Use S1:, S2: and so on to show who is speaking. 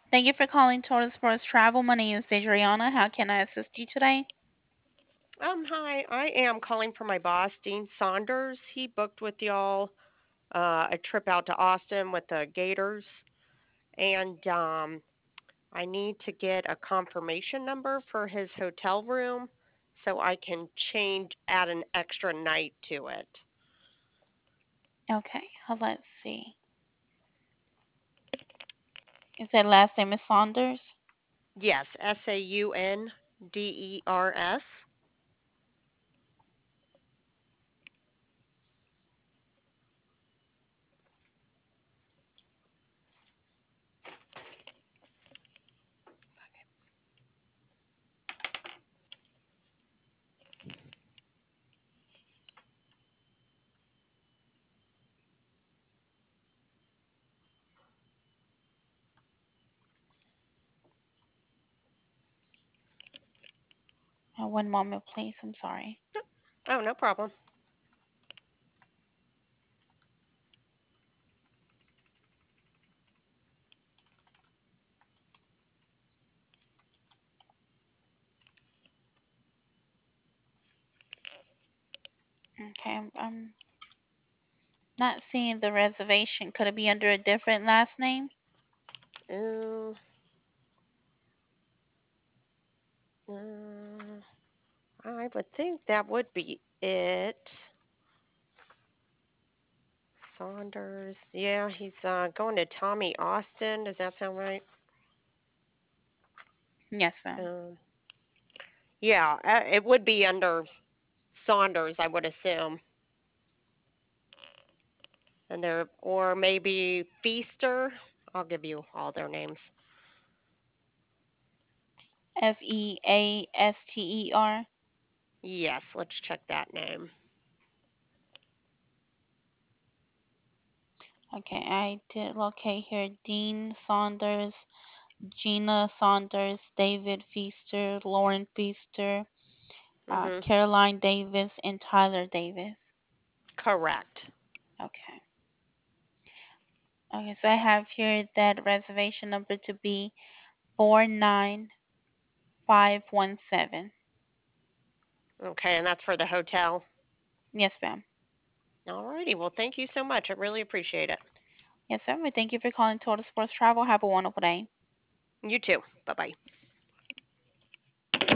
S1: Thank you for calling Total Sports Travel. My name is Adriana. How can I assist you today?
S2: Hi. I am calling for my boss, Dean Saunders. He booked with y'all a trip out to Austin with the Gators, and I need to get a confirmation number for his hotel room so I can add an extra night to it.
S1: Okay, let's see. Is that last name is Saunders?
S2: Yes, Saunders.
S1: One moment, please. I'm sorry.
S2: Oh, no problem.
S1: Okay, I'm not seeing the reservation. Could it be under a different last name?
S2: Uh, uh, I would think that would be it. Saunders. Yeah, he's going to Tommy Austin. Does that sound right?
S1: Yes, ma'am.
S2: Um, yeah, it would be under Saunders, I would assume. And there, or maybe Feaster. I'll give you all their names.
S1: Feaster.
S2: Yes, let's check that name.
S1: Okay, I did locate here Dean Saunders, Gina Saunders, David Feaster, Lauren Feaster,
S2: Mhm.
S1: Caroline Davis, and Tyler Davis.
S2: Correct.
S1: Okay. Okay, so I have here that reservation number to be 49517.
S2: Okay, and that's for the hotel.
S1: Yes, ma'am.
S2: Alrighty. Well, thank you so much. I really appreciate it.
S1: Yes, sir. We thank you for calling Total Sports Travel. Have a wonderful day.
S2: You too. Bye bye.